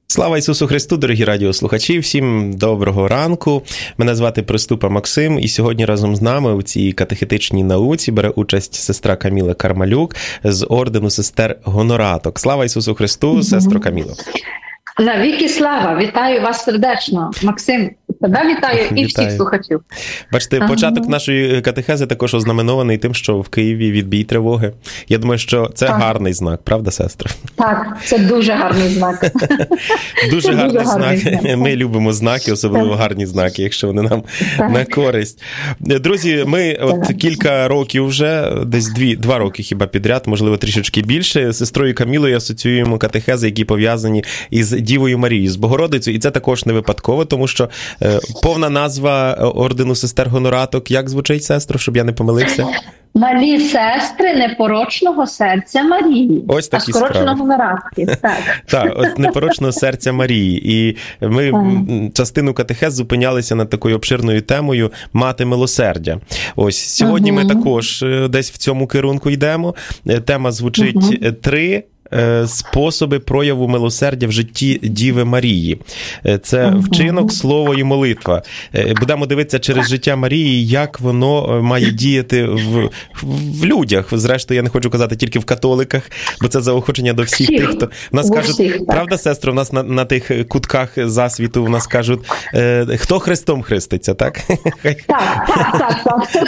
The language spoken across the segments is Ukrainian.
Слава Ісусу Христу, дорогі радіослухачі, всім доброго ранку. Мене звати Приступа Максим, і сьогодні разом з нами у цій катехетичній науці бере участь сестра Каміла Кармалюк з ордену сестер Гонораток. Слава Ісусу Христу, сестро Каміло. Навіки слава! Вітаю вас сердечно, Максим. Тебе вітаю і всіх слухачів. Бачите, початок нашої катехези також ознаменований тим, що в Києві відбій тривоги. Я думаю, що це гарний знак, правда, сестра? Так, це дуже гарний знак. Дуже гарний знак. Ми любимо знаки, особливо гарні знаки, якщо вони нам на користь. Друзі, ми кілька років вже, десь 2 роки хіба підряд, можливо, трішечки більше, з сестрою Камілою асоціюємо катехези, які пов'язані із Дівою Марією, з Богородицею. І це також не випадково, тому що повна назва ордену сестер Гонораток, як звучить, сестро, щоб я не помилився? Малі сестри непорочного серця Марії. Ось такі скорочено Гоноратки. Так, от непорочного серця Марії. І ми частину катехез зупинялися над такою обширною темою «Мати милосердя». Ось, сьогодні ми також десь в цьому керунку йдемо. Тема звучить 3 способи прояву милосердя в житті Діви Марії. Це вчинок, слово і молитва. Будемо дивитися через життя Марії, як воно має діяти в людях. Зрештою, я не хочу казати тільки в католиках, бо це заохочення до всіх тих, хто... В нас кажуть, правда, сестро, у нас на тих кутках засвіту, в нас кажуть, хто Христом хреститься, так? Так, це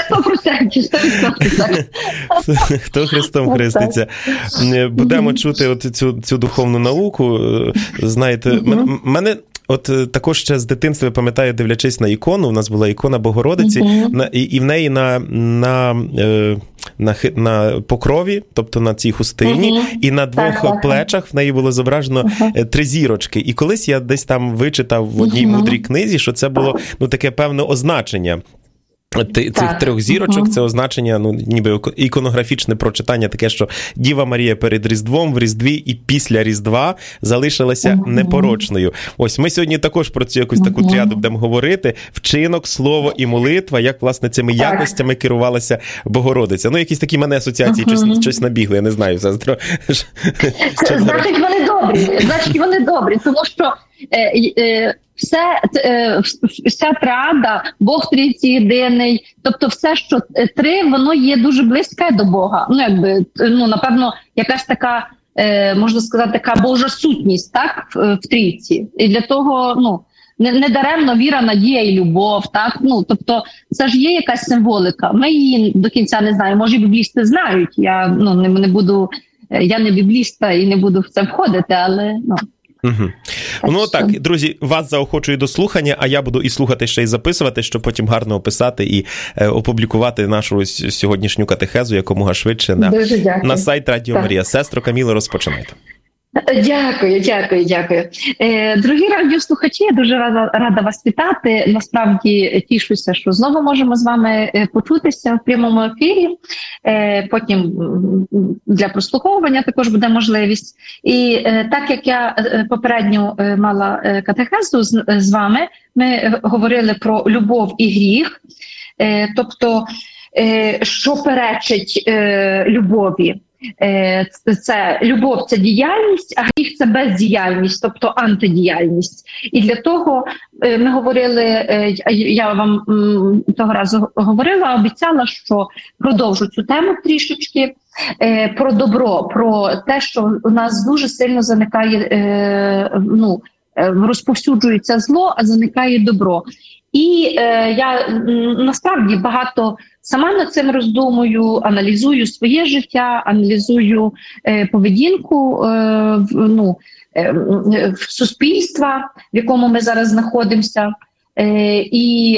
100%. Хто Христом хреститься. Будемо чути цю духовну науку. Знаєте, мене от також ще з дитинства, я пам'ятаю, дивлячись на ікону, у нас була ікона Богородиці, і в неї на покрові, тобто на цій хустині, і на 2 плечах в неї було зображено 3 зірочки. І колись я десь там вичитав в одній мудрій книзі, що це було таке певне означення. Цих 3 зірочок, це означення, ніби іконографічне прочитання таке, що Діва Марія перед Різдвом, в Різдві і після Різдва залишилася непорочною. Ось, ми сьогодні також про цю якусь таку тріаду будемо говорити. Вчинок, слово і молитва, як, власне, цими якостями керувалася Богородиця. Якісь такі мене асоціації, щось набігли, я не знаю, сестро. Значить, вони добрі, тому що вся трада, Бог трійці єдиний, тобто все, що 3, воно є дуже близьке до Бога. Напевно, якась така, можна сказати, така Божа сутність, так, в трійці. І для того, не даремно віра, надія і любов, так, тобто це ж є якась символика. Ми її до кінця не знаємо, може біблісти знають, я не бібліста і не буду в це входити, але, так, друзі, вас заохочую до слухання, а я буду і слухати, ще й записувати, щоб потім гарно описати і опублікувати нашу сьогоднішню катехезу якомога швидше на сайт Радіо Марія. Сестро Каміло, розпочинайте. Дякую. Дорогі радіослухачі, я дуже рада вас вітати. Насправді тішуся, що знову можемо з вами почутися в прямому ефірі. Потім для прослуховування також буде можливість. І так як я попередньо мала катехезу з вами, ми говорили про любов і гріх, тобто що перечить любові. Це любов – це діяльність, а гріх – це бездіяльність, тобто антидіяльність. І для того ми говорили, я вам того разу говорила, обіцяла, що продовжу цю тему трішечки, про добро, про те, що у нас дуже сильно заникає, розповсюджується зло, а заникає добро. І я насправді багато сама над цим роздумую, аналізую своє життя, аналізую поведінку суспільства, в якому ми зараз знаходимося, і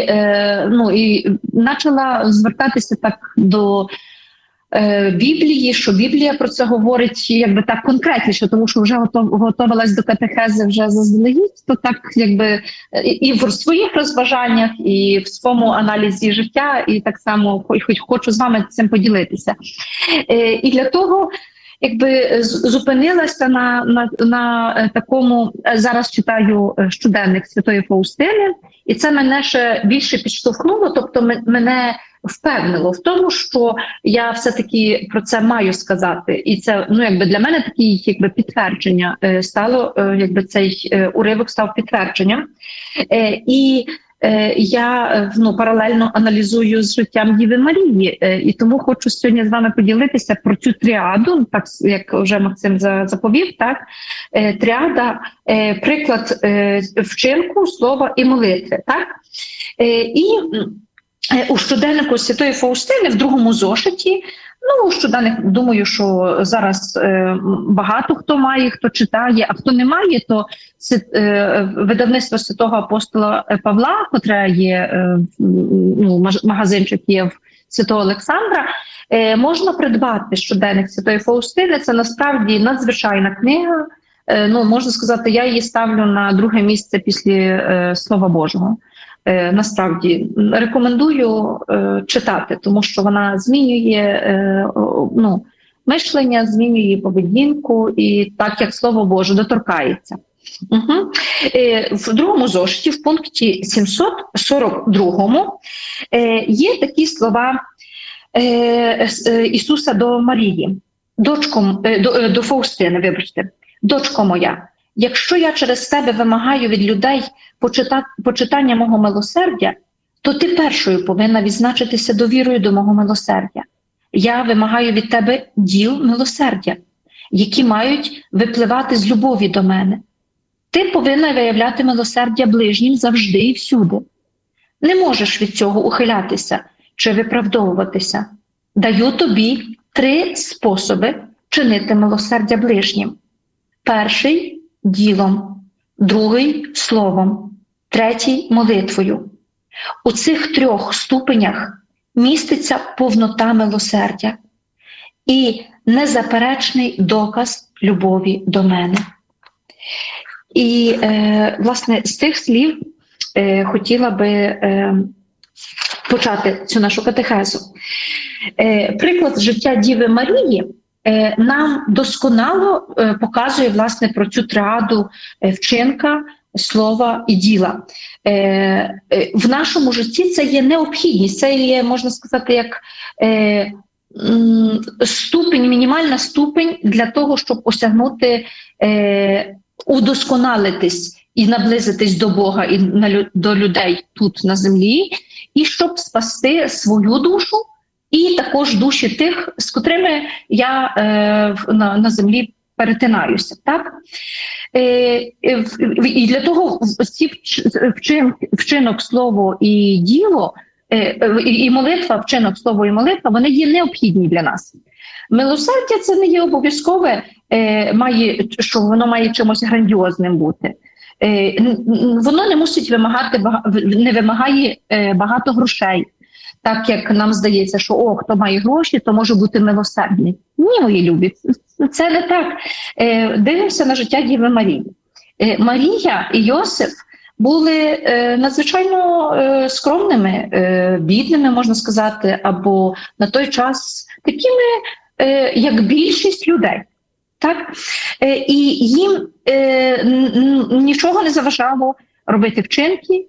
почала звертатися так до Біблії, що Біблія про це говорить якби так конкретніше, тому що вже готувалась до катехези вже заздалегідь, то так якби і в своїх розважаннях, і в своєму аналізі життя, і так само хочу з вами цим поділитися. І для того якби зупинилася на такому, зараз читаю щоденник Святої Фаустини, і це мене ще більше підштовхнуло, тобто мене впевнило в тому, що я все-таки про це маю сказати. І це, якби для мене таке підтвердження стало, якби цей уривок став підтвердженням. І я паралельно аналізую з життям Діви Марії, і тому хочу сьогодні з вами поділитися про цю тріаду, так як вже Максим заповів, так? Тріада, приклад вчинку, слова і молитви. Так? І у щоденнику Святої Фаустини в другому зошиті, щоденник, думаю, що зараз багато хто має, хто читає, а хто не має, то видавництво святого апостола Павла, котре є, магазинчик є в Святого Олександра, можна придбати щоденник Святої Фаустини. Це насправді надзвичайна книга. Можна сказати, я її ставлю на друге місце після Слова Божого. Насправді рекомендую читати, тому що вона змінює мишлення, змінює поведінку і так, як Слово Боже, доторкається. В другому зошиті, в пункті 742 є такі слова Ісуса до Марії, до Фаустини, вибачте. «Дочко моя, якщо я через тебе вимагаю від людей почитання мого милосердя, то ти першою повинна відзначитися довірою до мого милосердя. Я вимагаю від тебе діл милосердя, які мають випливати з любові до мене. Ти повинна виявляти милосердя ближнім завжди і всюди. Не можеш від цього ухилятися чи виправдовуватися. Даю тобі 3 способи чинити милосердя ближнім. Перший – ділом, другий – словом, третій – молитвою. У цих 3 ступенях міститься повнота милосердя і незаперечний доказ любові до мене. І, власне, з цих слів хотіла би почати цю нашу катехезу. Приклад життя Діви Марії нам досконало показує, власне, про цю тріаду вчинка, слова і діла. В нашому житті це є необхідність, це є, можна сказати, як ступінь, мінімальна ступінь для того, щоб осягнути, удосконалитись і наблизитись до Бога і до людей тут на землі, і щоб спасти свою душу, і також душі тих, з котрими я на землі перетинаюся. Так? І для того ці вчинок, слово і діло, і молитва, вчинок, слово і молитва, вони є необхідні для нас. Милосердя – це не є обов'язкове, що воно має чимось грандіозним бути. Воно не мусить не вимагає багато грошей. Так як нам здається, що хто має гроші, то може бути милосердний. Ні, мої любі, це не так. Дивимося на життя Діви Марії. Марія і Йосиф були надзвичайно скромними, бідними, можна сказати, або на той час такими, як більшість людей. Так? І їм нічого не заважало робити вчинки,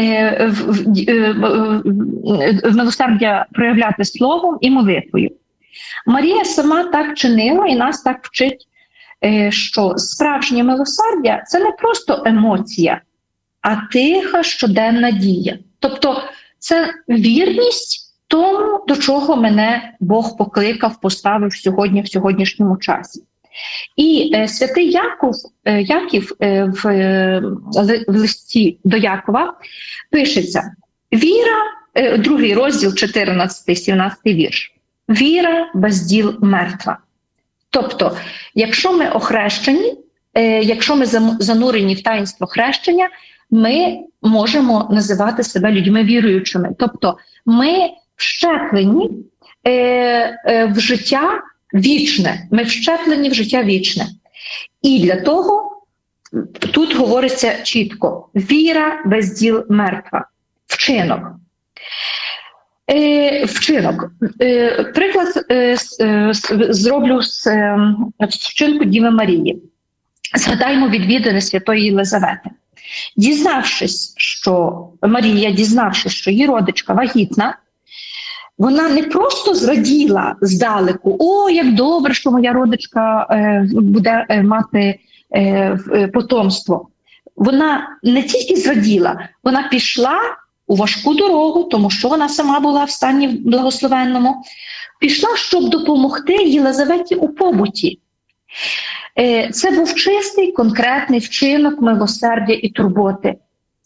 в милосердя проявляти словом і молитвою. Марія сама так чинила і нас так вчить, що справжнє милосердя – це не просто емоція, а тиха щоденна дія. Тобто це вірність тому, до чого мене Бог покликав, поставив сьогодні, в сьогоднішньому часі. І святий Яків в листі до Якова пишеться: віра, 2 розділ, 14-17 вірш. Віра без діл мертва. Тобто, якщо ми охрещені, якщо ми занурені в таїнство хрещення, ми можемо називати себе людьми віруючими. Тобто, ми вщеплені в життя вічне. Ми вщеплені в життя вічне. І для того тут говориться чітко: віра без діл мертва. Вчинок. Вчинок. Приклад зроблю з вчинку Діви Марії. Згадаймо відвідини Святої Єлизавети. Дізнавшись, що її родичка вагітна, вона не просто зраділа здалеку: «О, як добре, що моя родичка буде мати потомство». Вона не тільки зраділа, вона пішла у важку дорогу, тому що вона сама була в стані благословенному, пішла, щоб допомогти Єлизаветі у побуті. Це був чистий, конкретний вчинок милосердя і турботи.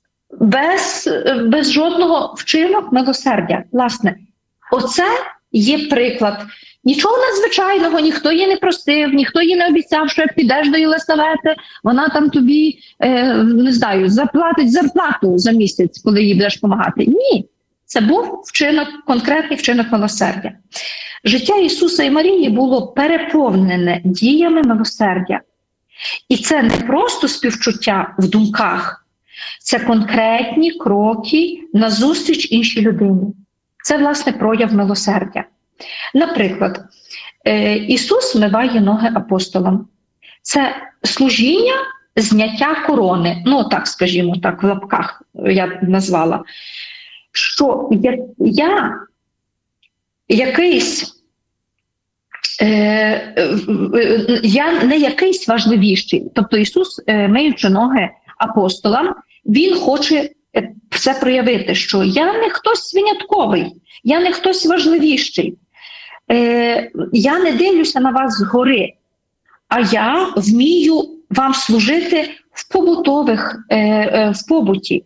Без жодного вчинок милосердя. Власне, оце є приклад. Нічого надзвичайного, ніхто її не просив, ніхто їй не обіцяв, що як підеш до Єлисавети, вона там тобі, не знаю, заплатить зарплату за місяць, коли їй будеш допомагати. Ні, це був конкретний вчинок милосердя. Життя Ісуса і Марії було переповнене діями милосердя. І це не просто співчуття в думках, це конкретні кроки назустріч іншій людині. Це, власне, прояв милосердя. Наприклад, Ісус вмиває ноги апостолам. Це служіння зняття корони. Ну, так, скажімо так, в лапках я назвала. Що я не якийсь важливіший. Тобто Ісус, миючи ноги апостолам, Він хоче це проявити, що я не хтось винятковий, я не хтось важливіший. Я не дивлюся на вас згори, а я вмію вам служити в побуті.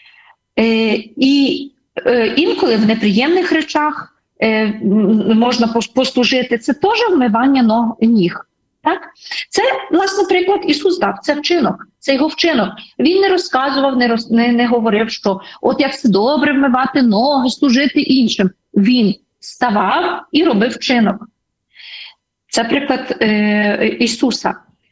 І інколи в неприємних речах можна послужити. Це теж вмивання ніг. Так? Це, власне, приклад Ісус дав, це вчинок, це його вчинок. Він не розказував, не говорив, що от як це добре вмивати ноги, служити іншим. Він ставав і робив вчинок. Це приклад Ісуса.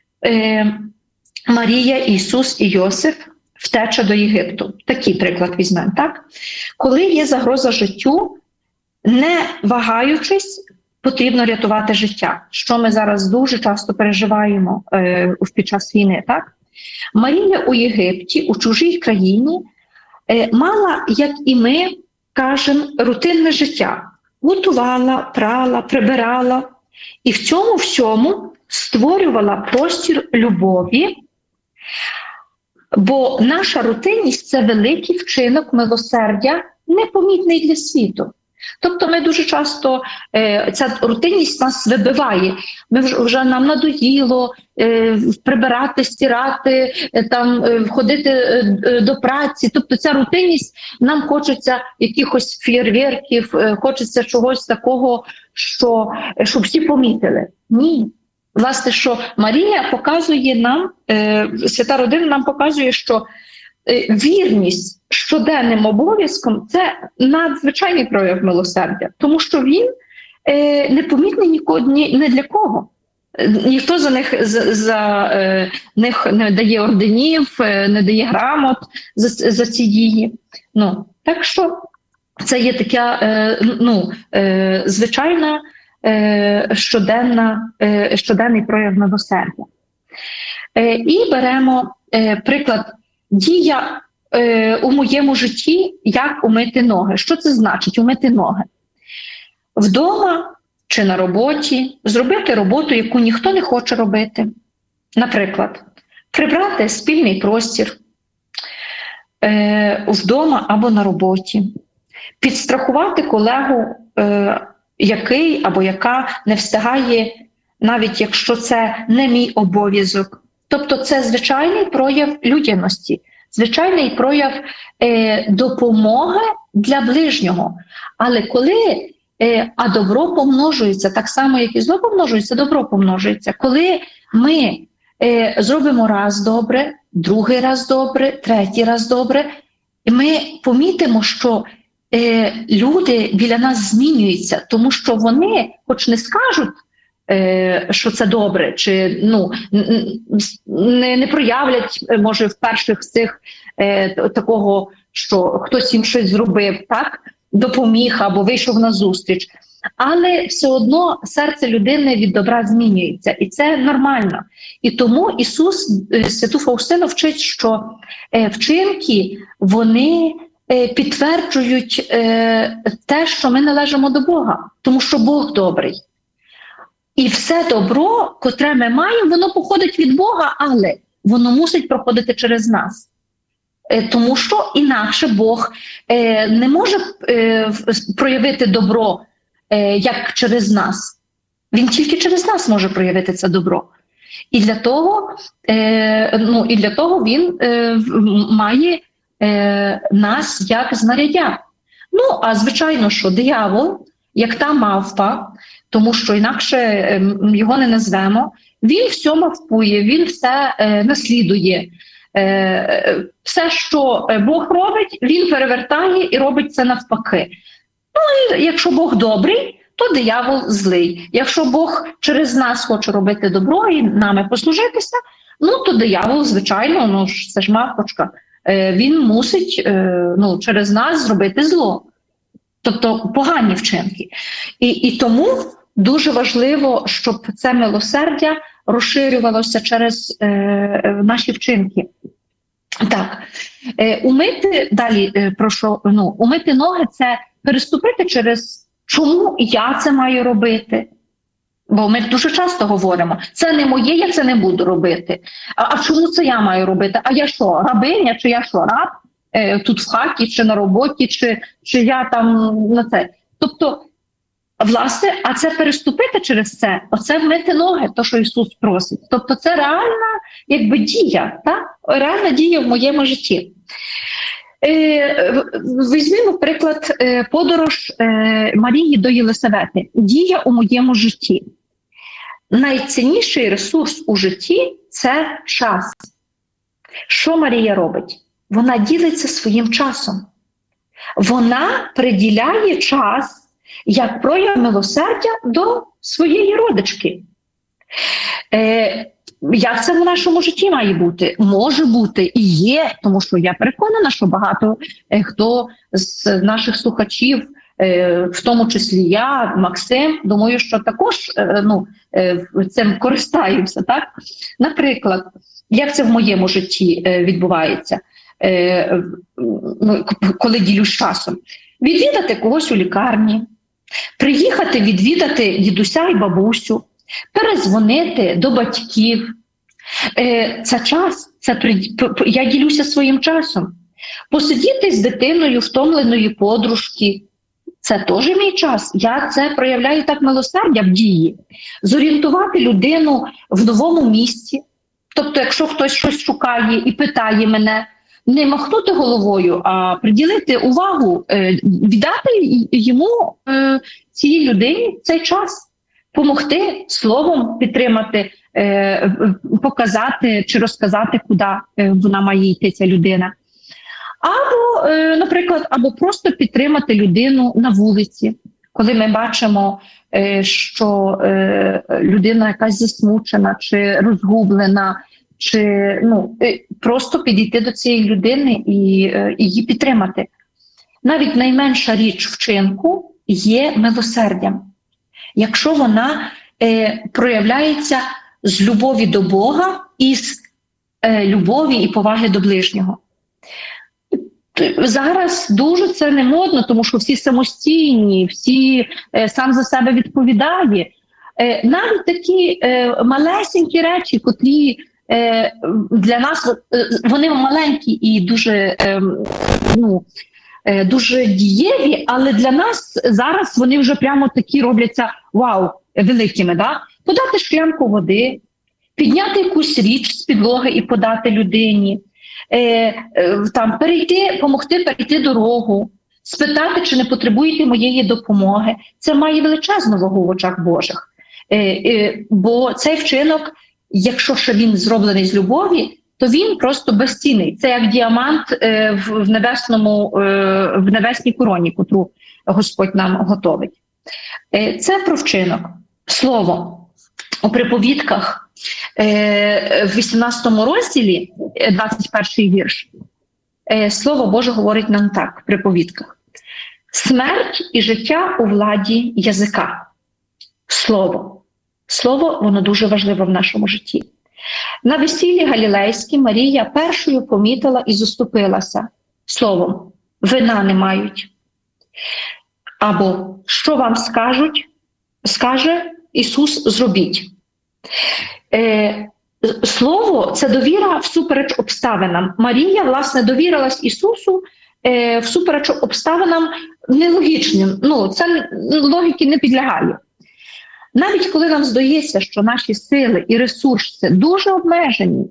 Марія, Ісус і Йосиф, втеча до Єгипту. Такий приклад візьмемо, так? Коли є загроза життю, не вагаючись, потрібно рятувати життя, що ми зараз дуже часто переживаємо під час війни, так? Марія у Єгипті, у чужій країні, мала, як і ми, кажемо, рутинне життя. Готувала, прала, прибирала. І в цьому всьому створювала простір любові, бо наша рутинність – це великий вчинок милосердя, непомітний для світу. Тобто ми дуже часто, ця рутинність нас вибиває. Вже нам надоїло прибирати, стирати, ходити до праці. Тобто ця рутинність, нам хочеться якихось фєєрверків, хочеться чогось такого, щоб всі помітили. Ні. Власне, що Марія показує нам, Свята Родина нам показує, що вірність щоденним обов'язком – це надзвичайний прояв милосердя, тому що він непомітний не для кого. Ніхто за них не дає орденів, не дає грамот за ці дії. Так що це є така звичайна щоденний прояв милосердя. І беремо приклад дія у моєму житті, як умити ноги. Що це значить умити ноги? Вдома чи на роботі зробити роботу, яку ніхто не хоче робити. Наприклад, прибрати спільний простір вдома або на роботі. Підстрахувати колегу, який або яка не встигає, навіть якщо це не мій обов'язок. Тобто це звичайний прояв людяності, звичайний прояв допомоги для ближнього. Але коли добро помножується, так само, як і зло помножується, добро помножується. Коли ми зробимо раз добре, другий раз добре, третій раз добре, ми помітимо, що люди біля нас змінюються, тому що вони, хоч не скажуть, що це добре, чи не проявлять, може, в перших цих такого, що хтось їм щось зробив, так? допоміг або вийшов на зустріч. Але все одно серце людини від добра змінюється, і це нормально. І тому Ісус святу Фаустину вчить, що вчинки, вони підтверджують те, що ми належимо до Бога, тому що Бог добрий. І все добро, котре ми маємо, воно походить від Бога, але воно мусить проходити через нас. Тому що інакше Бог не може проявити добро, як через нас. Він тільки через нас може проявити це добро. І для того він має нас як знаряддя. Ну, а звичайно, що диявол, як та мавпа, тому що інакше його не назвемо, він все мавпує, він все наслідує. Все, що Бог робить, він перевертає і робить це навпаки. Ну, і якщо Бог добрий, то диявол злий. Якщо Бог через нас хоче робити добро і нами послужитися, ну, то диявол, звичайно, ну, це ж мавпочка, він мусить через нас зробити зло. Тобто погані вчинки. І тому дуже важливо, щоб це милосердя розширювалося через наші вчинки. Так, умити ноги – це переступити через чому я це маю робити. Бо ми дуже часто говоримо, це не моє, я це не буду робити. А чому це я маю робити? А я що, рабиня, чи я що, раб? Тут в хаті, чи на роботі, чи я там на це. Тобто, власне, а це переступити через це, оце вмити ноги, то, що Ісус просить. Тобто це реальна, якби, дія, так? Реальна дія в моєму житті. Візьмімо, приклад, подорож Марії до Єлисавети. Дія у моєму житті. Найцінніший ресурс у житті – це час. Що Марія робить? Вона ділиться своїм часом. Вона приділяє час як прояв милосердя до своєї родички. Як це в нашому житті має бути? Може бути і є, тому що я переконана, що багато хто з наших слухачів, в тому числі я, Максим, думаю, що також цим користаюся. Так? Наприклад, як це в моєму житті відбувається, коли ділюсь часом? Відвідати когось у лікарні, приїхати відвідати дідуся і бабусю, перезвонити до батьків. Це час, я ділюся своїм часом. Посидіти з дитиною втомленої подружки – це теж мій час. Я це проявляю так милосердя в дії. Зорієнтувати людину в новому місці. Тобто, якщо хтось щось шукає і питає мене, не махнути головою, а приділити увагу, віддати йому, цій людині, цей час. Помогти словом підтримати, показати чи розказати, куди вона має йти, ця людина. Або, наприклад, просто підтримати людину на вулиці, коли ми бачимо, що людина якась засмучена чи розгублена, чи просто підійти до цієї людини і її підтримати. Навіть найменша річ вчинку є милосердям. Якщо вона проявляється з любові до Бога і з любові і поваги до ближнього. Зараз дуже це не модно, тому що всі самостійні, всі сам за себе відповідає. Навіть такі малесенькі речі, котрі для нас, вони маленькі і дуже, дуже дієві, але для нас зараз вони вже прямо такі робляться, вау, великими. Да? Подати шклянку води, підняти якусь річ з підлоги і подати людині, помогти перейти дорогу, спитати, чи не потребуєте моєї допомоги. Це має величезну вагу в очах Божих. Бо цей вчинок, якщо ще він зроблений з любові, то він просто безцінний. Це як діамант в небесній короні, котру Господь нам готовить. Це про вчинок. Слово. У приповідках в 18 розділі, 21 вірш, Слово Боже говорить нам так в приповідках. Смерть і життя у владі язика. Слово. Слово, воно дуже важливе в нашому житті. На весіллі Галілейській Марія першою помітила і заступилася словом: вина не мають. Або що вам скаже Ісус, зробіть. Слово – це довіра всупереч обставинам. Марія, власне, довірилась Ісусу всупереч обставинам нелогічним. Це логіки не підлягає. Навіть коли нам здається, що наші сили і ресурси дуже обмежені,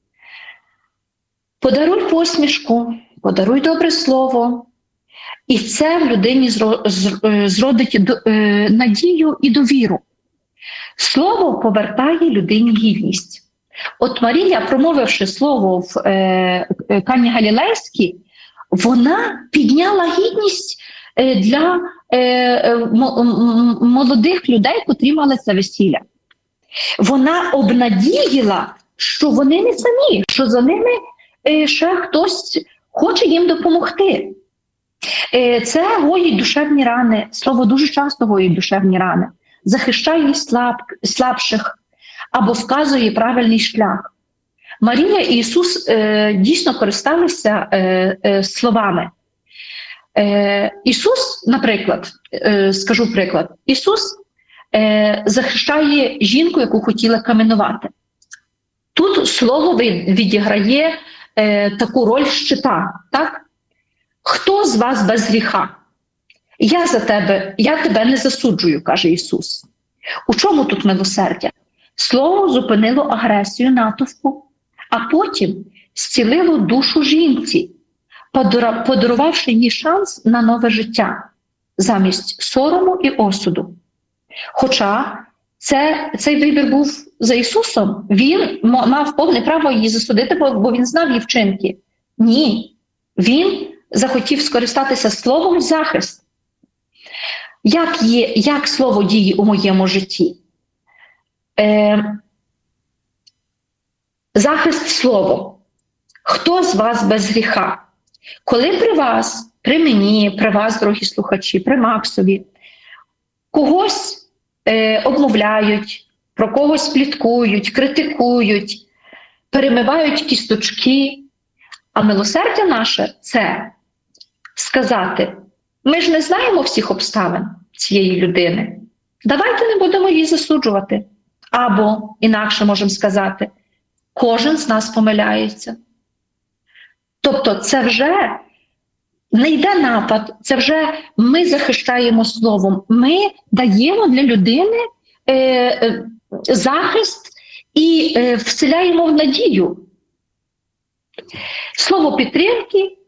подаруй посмішку, подаруй добре слово, і це в людині зродить надію і довіру. Слово повертає людині гідність. От Марія, промовивши слово в Кані Галілейській, вона підняла гідність для молодих людей, котрі мали це весілля. Вона обнадіяла, що вони не самі, що за ними ще хтось хоче їм допомогти. Це гоїть душевні рани. Слово дуже часто гоїть душевні рани. Захищає слабших або вказує правильний шлях. Марія і Ісус дійсно користалися словами. Ісус, наприклад, скажу приклад, Ісус захищає жінку, яку хотіли каменувати. Тут слово відіграє таку роль щита, так? Хто з вас без гріха? Я тебе не засуджую, каже Ісус. У чому тут милосердя? Слово зупинило агресію натовпу, а потім зцілило душу жінці, подарувавши їй шанс на нове життя, замість сорому і осуду. Хоча цей вибір був за Ісусом, Він мав повне право її засудити, бо Він знав її вчинки. Ні, Він захотів скористатися словом в захист. Як слово діє у моєму житті? Захист словом. Хто з вас без гріха? Коли при вас, при мені, при вас, дорогі слухачі, при Максові, когось обмовляють, про когось пліткують, критикують, перемивають кісточки, а милосердя наше – це сказати: ми ж не знаємо всіх обставин цієї людини, давайте не будемо її засуджувати. Або, інакше можемо сказати, кожен з нас помиляється. Тобто це вже не йде напад, це вже ми захищаємо словом. Ми даємо для людини захист і вселяємо в надію. Слово підтримки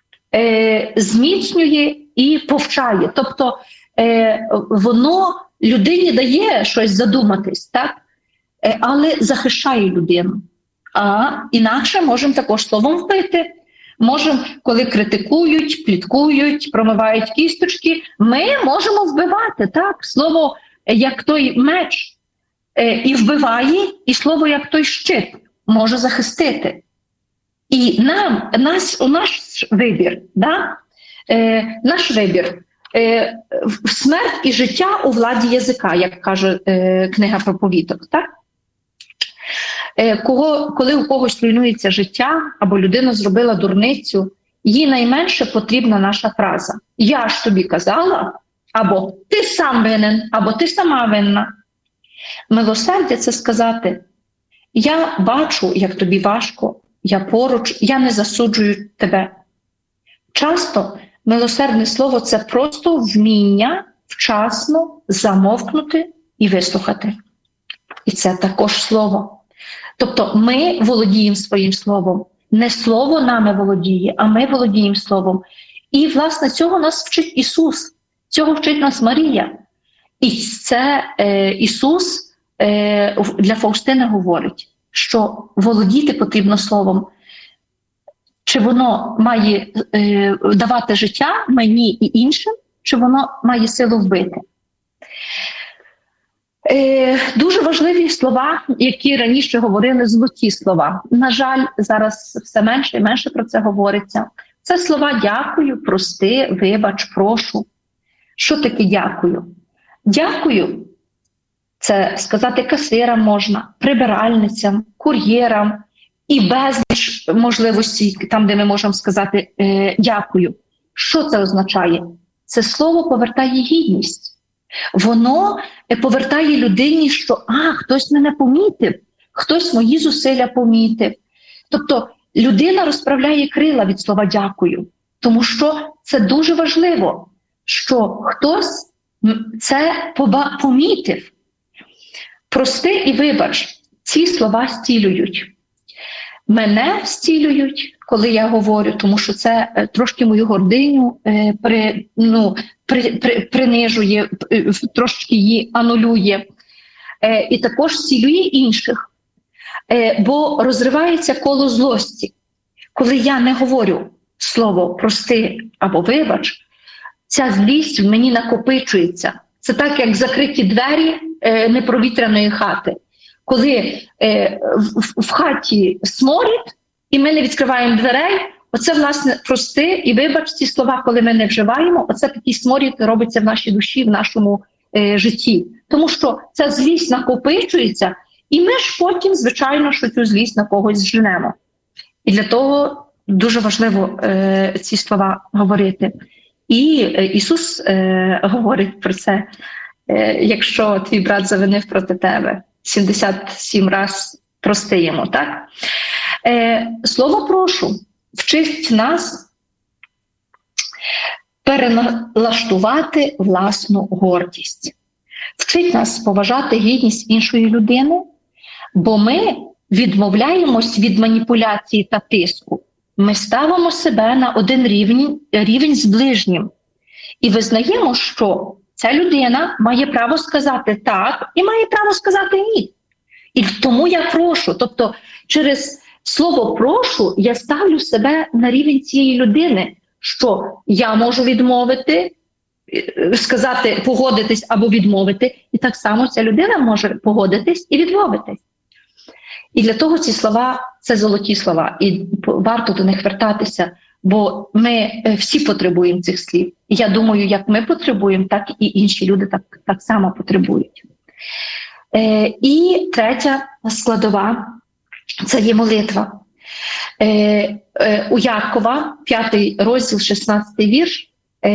зміцнює і повчає. Тобто воно людині дає щось задуматись, так? Але захищає людину. А інакше можемо також словом вбити. Можемо, коли критикують, пліткують, промивають кісточки, ми можемо вбивати, так? Слово як той меч і вбиває, і слово як той щит може захистити. І наш вибір, да? Наш вибір смерть і життя у владі язика, як каже книга проповідок, так? Коли у когось руйнується життя, або людина зробила дурницю, їй найменше потрібна наша фраза: «Я ж тобі казала», або «ти сам винен», або «ти сама винна». Милосердя – це сказати: «Я бачу, як тобі важко, я поруч, я не засуджую тебе». Часто милосердне слово – це просто вміння вчасно замовкнути і вислухати. І це також слово. Тобто ми володіємо своїм словом. Не слово нами володіє, а ми володіємо словом. І, власне, цього нас вчить Ісус, цього вчить нас Марія. І це Ісус для Фаустини говорить, що володіти потрібно словом. Чи воно має давати життя мені і іншим, чи воно має силу вбити. Дуже важливі слова, які раніше говорили, золоті слова. На жаль, зараз все менше і менше про це говориться. Це слова «дякую», «прости», «вибач», «прошу». Що таке дякую? Дякую – це сказати касирам можна, прибиральницям, кур'єрам і безліч можливостей, там, де ми можемо сказати дякую. Що це означає? Це слово повертає гідність. Воно повертає людині, що хтось мене помітив, хтось мої зусилля помітив. Тобто людина розправляє крила від слова «дякую», тому що це дуже важливо, що хтось це помітив. Прости і вибач, ці слова зцілюють. Мене зцілюють, коли я говорю, тому що це трошки мою гординю принижує, трошки її анулює. І також зцілює інших. Бо розривається коло злості. Коли я не говорю слово «прости» або «вибач», ця злість в мені накопичується. Це так, як закриті двері непровітряної хати. Коли в хаті сморід, і ми не відкриваємо дверей, оце, власне, «прости» і «вибач», ці слова, коли ми не вживаємо, оце такий сморід робиться в нашій душі, в нашому житті. Тому що ця злість накопичується, і ми ж потім, звичайно, що цю злість на когось зженемо. І для того дуже важливо ці слова говорити. І Ісус говорить про це, якщо твій брат завинив проти тебе, 77 раз прости йому, так? Слово «прошу» вчить нас переналаштувати власну гордість. Вчить нас поважати гідність іншої людини, бо ми відмовляємось від маніпуляції та тиску. Ми ставимо себе на один рівень з ближнім і визнаємо, що ця людина має право сказати «так» і має право сказати «ні». І тому я прошу. Тобто через слово «прошу» я ставлю себе на рівень цієї людини, що я можу відмовити, сказати погодитись або відмовити, і так само ця людина може погодитись і відмовитись. І для того ці слова – це золоті слова, і варто до них вертатися, бо ми всі потребуємо цих слів. І я думаю, як ми потребуємо, так і інші люди так само потребують. І третя складова – це є молитва. У Якова, 5 розділ, 16 вірш,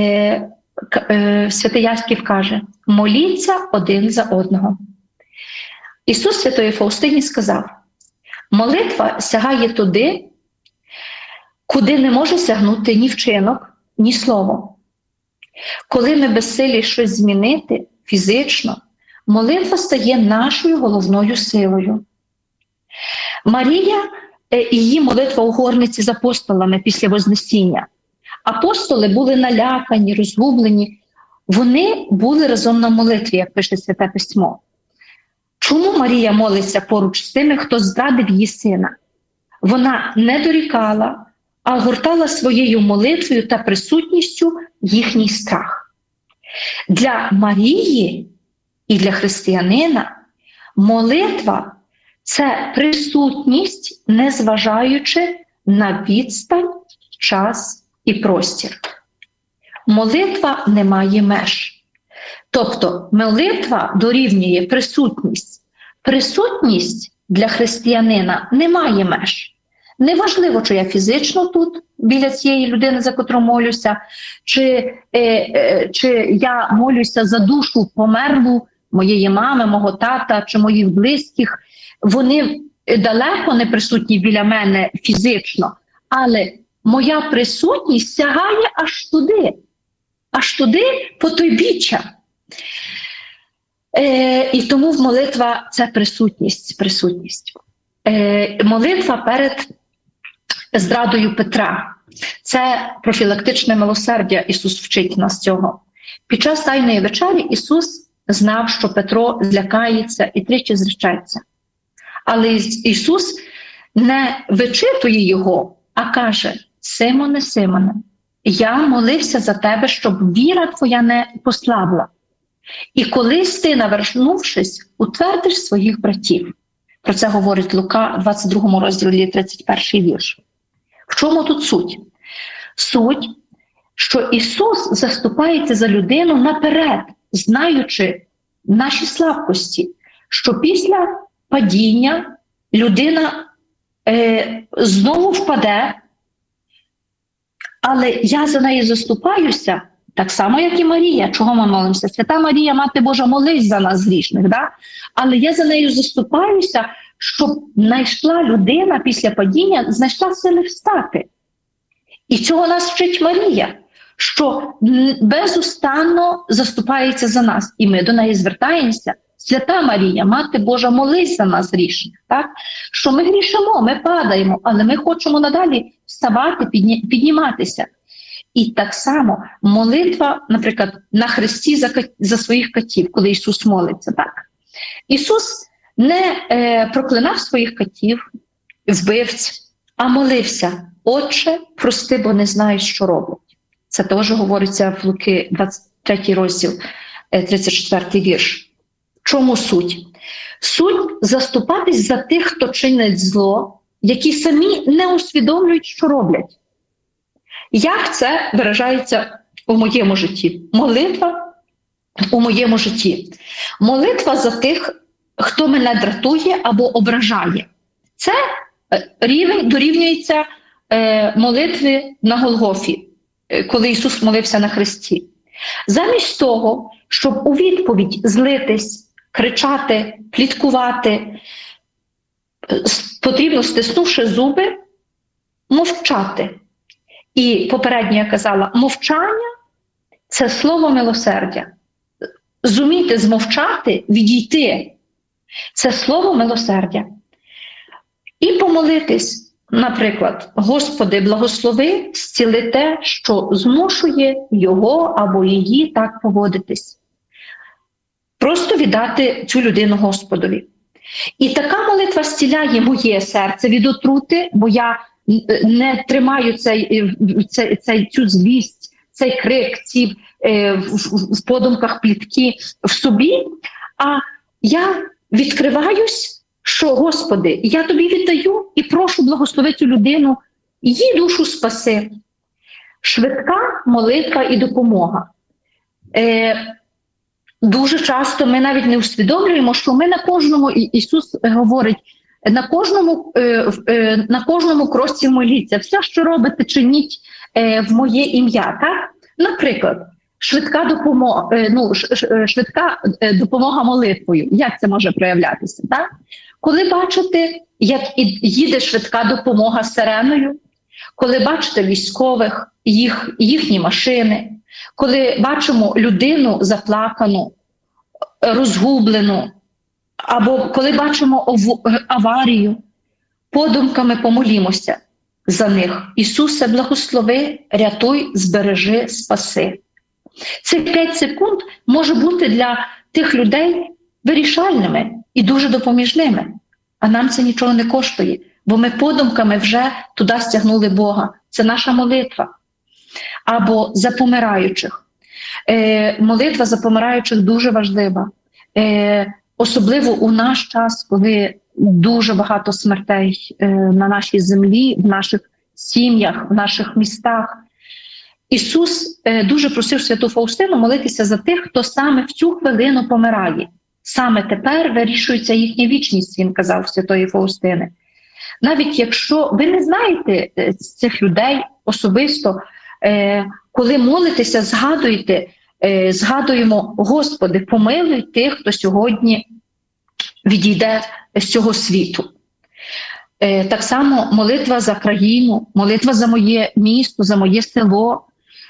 святий Яків каже: «Моліться один за одного». Ісус святої Фаустині сказав: молитва сягає туди, куди не може сягнути ні вчинок, ні слово. Коли ми безсилі щось змінити фізично, молитва стає нашою головною силою. Марія і її молитва у горниці з апостолами після Вознесіння. Апостоли були налякані, розгублені. Вони були разом на молитві, як пише Святе Письмо. Чому Марія молиться поруч з тими, хто зрадив її сина? Вона не дорікала, а гортала своєю молитвою та присутністю їхній страх. Для Марії і для християнина молитва – це присутність, незважаючи на відстань, час і простір. Молитва не має меж. Тобто молитва дорівнює присутність. Присутність для християнина не має меж. Неважливо, чи я фізично тут, біля цієї людини, за котру молюся, чи я молюся за душу померлу моєї мами, мого тата чи моїх близьких. Вони далеко не присутні біля мене фізично, але моя присутність сягає аж туди потойбіччя. І тому молитва – це присутність. Молитва перед зрадою Петра – це профілактичне милосердя. Ісус вчить нас цього. Під час Тайної вечері Ісус знав, що Петро злякається і тричі зречеться. Але Ісус не вичитує його, а каже: «Симоне, Симоне, я молився за тебе, щоб віра твоя не послабла. І колись ти, навернувшись, утвердиш своїх братів». Про це говорить Лука, 22 розділі, 31 вірш. В чому тут суть? Суть що Ісус заступається за людину наперед, знаючи наші слабкості, що після падіння людина знову впаде, але я за неї заступаюся, так само, як і Марія. Чого ми молимося? Свята Марія, Мати Божа, молись за нас грішних. Да? Але я за нею заступаюся, щоб знайшла людина після падіння, знайшла сили встати. І цього нас вчить Марія, що безустанно заступається за нас. І ми до неї звертаємося. Свята Марія, Мати Божа, молись за нас грішних. Так? Що ми грішимо, ми падаємо, але ми хочемо надалі вставати, підніматися. І так само молитва, наприклад, на хресті за своїх катів, коли Ісус молиться. Так? Ісус не проклинав своїх катів, вбивць, а молився: «Отче, прости, бо не знають, що роблять». Це теж говориться в Луки, 23 розділ, 34 вірш. Чому суть? Суть – заступатись за тих, хто чинить зло, які самі не усвідомлюють, що роблять. Як це виражається у моєму житті? Молитва у моєму житті. Молитва за тих, хто мене дратує або ображає. Це рівень дорівнюється молитві на Голгофі, коли Ісус молився на хресті. Замість того, щоб у відповідь злитись, кричати, пліткувати, потрібно, стиснувши зуби, мовчати. І попередньо я казала, мовчання – це слово милосердя. Зуміти змовчати, відійти – це слово милосердя. І помолитись, наприклад: «Господи, благослови, зціли те, що змушує його або її так поводитись». Просто віддати цю людину Господові. І така молитва зціляє моє серце від отрути, бо я не тримаю цю злість, цей крик, ці в подумках плітки в собі, а я відкриваюсь, що: «Господи, я Тобі віддаю і прошу, благослови цю людину, її душу спаси». Швидка молитва і допомога. Дуже часто ми навіть не усвідомлюємо, що ми на кожному, Ісус говорить, на кожному кросі моліться. Все, що робите, чиніть в моє ім'я. Так? Наприклад, швидка допомога молитвою. Як це може проявлятися? Так? Коли бачите, як їде швидка допомога сиреною, коли бачите військових, їхні машини, коли бачимо людину заплакану, розгублену, або коли бачимо аварію, подумками помолімося за них. «Ісусе, благослови, рятуй, збережи, спаси». Цих 5 секунд може бути для тих людей вирішальними і дуже допоміжними. А нам це нічого не коштує, бо ми подумками вже туди стягнули Бога. Це наша молитва. Або за помираючих. Молитва за помираючих дуже важлива. Особливо у наш час, коли дуже багато смертей на нашій землі, в наших сім'ях, в наших містах. Ісус дуже просив святу Фаустину молитися за тих, хто саме в цю хвилину помирає. Саме тепер вирішується їхня вічність, він казав святої Фаустини. Навіть якщо ви не знаєте цих людей особисто, коли молитеся, згадуємо: «Господи, помилуй тих, хто сьогодні відійде з цього світу». Так само молитва за країну, молитва за моє місто, за моє село.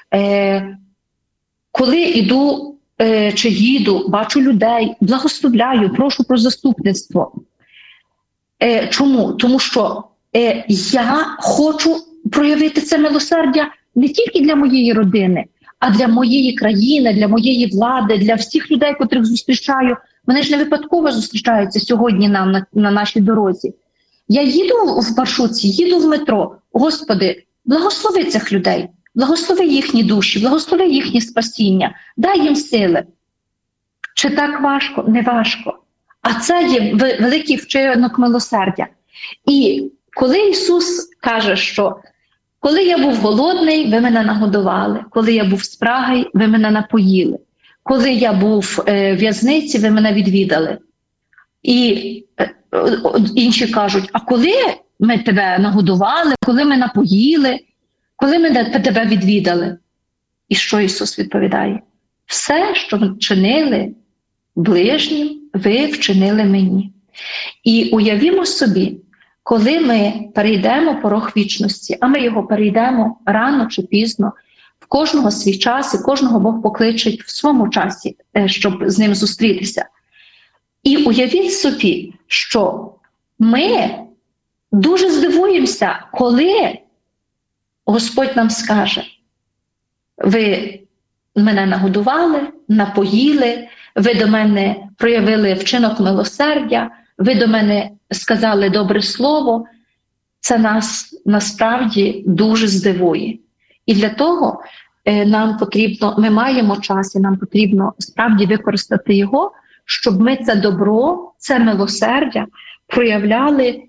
Коли іду чи їду, бачу людей, благословляю, прошу про заступництво. Чому? Тому що я хочу проявити це милосердя не тільки для моєї родини, а для моєї країни, для моєї влади, для всіх людей, котрих зустрічаю. Вони ж не випадково зустрічаються сьогодні на нашій дорозі. Я їду в маршрутці, їду в метро. Господи, благослови цих людей, благослови їхні душі, благослови їхнє спасіння, дай їм сили. Чи так важко? Не важко. А це є великий вчинок милосердя. І коли Ісус каже, що Коли я був голодний, ви мене нагодували. Коли я був спрагий, ви мене напоїли. Коли я був в в'язниці, ви мене відвідали. І інші кажуть, а коли ми тебе нагодували, коли ми напоїли, коли ми тебе відвідали? І що Ісус відповідає? Все, що ви вчинили ближнім, ви вчинили мені. І уявімо собі, коли ми перейдемо порог вічності, а ми його перейдемо рано чи пізно, в кожного свій час, і кожного Бог покличе в своєму часі, щоб з ним зустрітися. І уявіть собі, що ми дуже здивуємося, коли Господь нам скаже: ви мене нагодували, напоїли, ви до мене проявили вчинок милосердя, ви до мене сказали добре слово. Це нас насправді дуже здивує. І для того нам потрібно, ми маємо час, і нам потрібно справді використати його, щоб ми це добро, це милосердя проявляли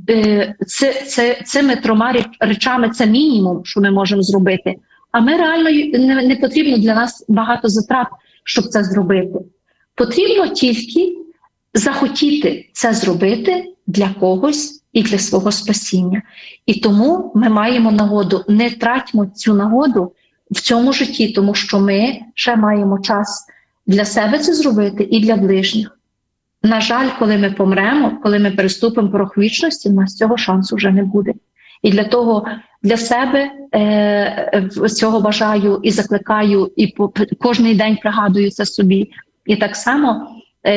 цими 3 речами, це мінімум, що ми можемо зробити. А ми реально, не потрібно для нас багато затрат, щоб це зробити. Потрібно тільки захотіти це зробити для когось і для свого спасіння. І тому ми маємо нагоду, не тратьмо цю нагоду в цьому житті, тому що ми ще маємо час для себе це зробити і для ближніх. На жаль, коли ми помремо, коли ми переступимо порог вічності, у нас цього шансу вже не буде. І для того, для себе цього бажаю і закликаю, і кожний день пригадую це собі. І так само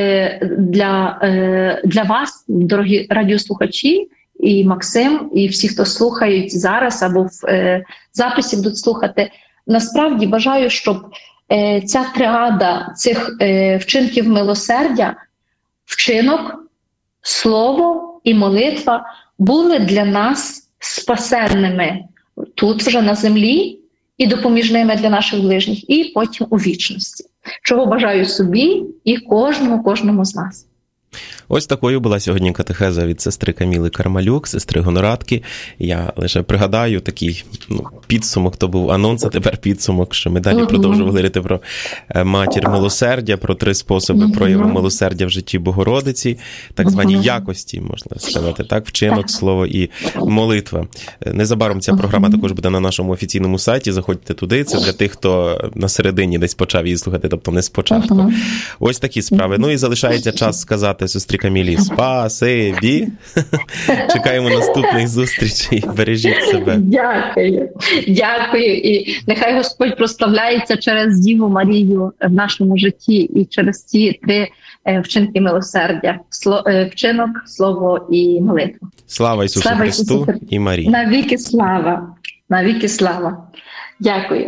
для вас, дорогі радіослухачі, і Максим, і всі, хто слухають зараз або в записі будуть слухати, насправді бажаю, щоб ця триада цих вчинків милосердя, вчинок, слово і молитва були для нас спасенними тут вже на землі і допоміжними для наших ближніх, і потім у вічності. Чого бажаю собі і кожному з нас. Ось такою була сьогодні катехеза від сестри Каміли Кармалюк, сестри Гонорадки. Я лише пригадаю такий підсумок, то був анонс, а тепер підсумок, що ми далі продовжуємо говорити про матір милосердя, про 3 способи прояву милосердя в житті Богородиці, так звані якості, можна сказати, так, вчинок, слово і молитва. Незабаром ця програма також буде на нашому офіційному сайті, заходьте туди, це для тих, хто на середині десь почав її слухати, тобто не спочатку. Ось такі справи. Ну і залишається час сказати сестрі Камілі спасибі. Чекаємо наступних зустрічей. Бережіть себе. Дякую. І нехай Господь прославляється через Діву Марію в нашому житті і через ці 3 вчинки милосердя. Вчинок, слово і молитва. Слава Ісусу Христу і Марії. Навіки слава. Дякую.